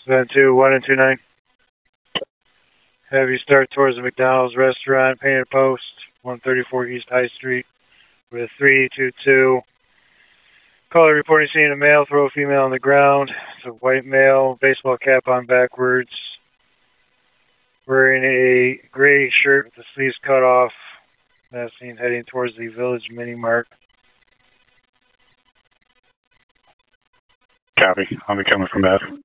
72129. Have you start towards the McDonald's restaurant, painted post, 134 East High Street, with 322. Caller reporting seeing a male throw a female on the ground. It's a white male, baseball cap on backwards, wearing a gray shirt with the sleeves cut off. Last seen heading towards the Village Mini Mart. Copy. I'll be coming from that.